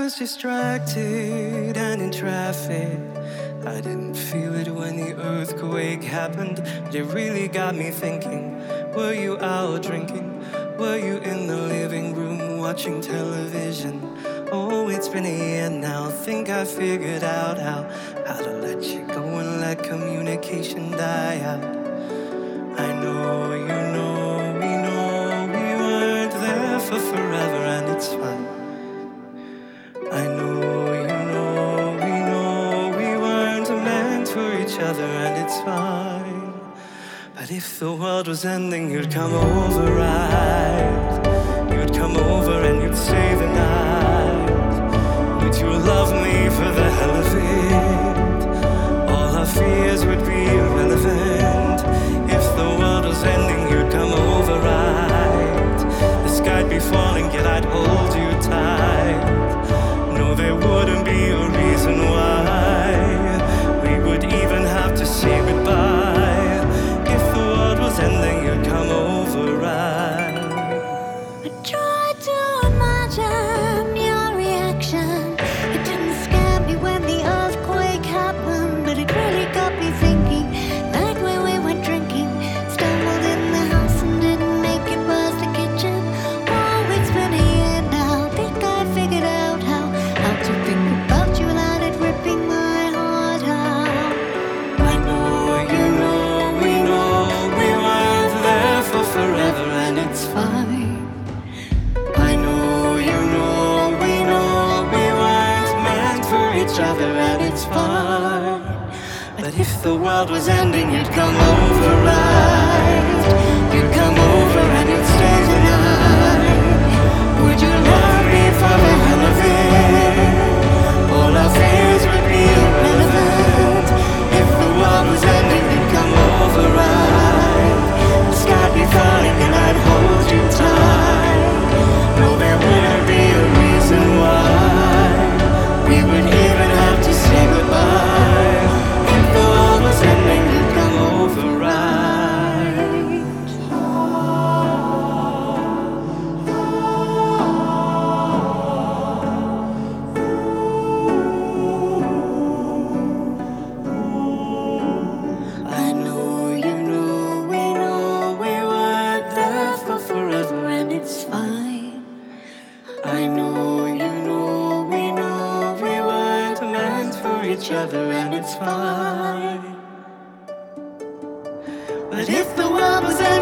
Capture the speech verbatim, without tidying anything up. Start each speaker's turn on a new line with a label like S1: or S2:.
S1: was distracted and in traffic. I didn't feel it when the earthquake happened, but it really got me thinking. Were you out drinking? Were you in the living room watching television? Oh, it's been a year now. Think I figured out how how to let you go and let communication die out. I know you know we know we weren't there for forever, and it's fine. I know you know we know we weren't meant for each other, and it's fine. But if the world was ending, you'd come over, right? You'd come over and you'd stay the night. Would you love me for the hell of it? All our fears would be irrelevant. If the world was ending, you'd come over, right? The sky'd be falling, yet I'd hold you tight. No, there wouldn't be a reason why we would even have to say goodbye. If the world was ending, you'd come over, right?
S2: I tried to imagine your reaction. It didn't scare me when the earthquake happened, but it really got me thinking. Night when we went drinking, stumbled in the house and didn't make it past the kitchen. Oh, it's been a year now. Think I figured out how how to think about you without it ripping my heart out.
S1: I know you know we know we weren't there for forever, and it's fine. I know you know we know we weren't meant for each other, and it's fine. But if the world was ending, you'd come over, right? You'd come over and you'd stay the night. Would you love me for the hell of it? All our fears would be irrelevant. If the world was ending, you'd come over, right? The sky'd be falling and I'd hold you tight. No, there wouldn't be a reason why we would even have to say goodbye. If the world was ending, you'd come over, right? I know you know we know we weren't there for forever, and it's fine. I know you know we know we weren't meant for each other, and it's fine. But if the world was ending,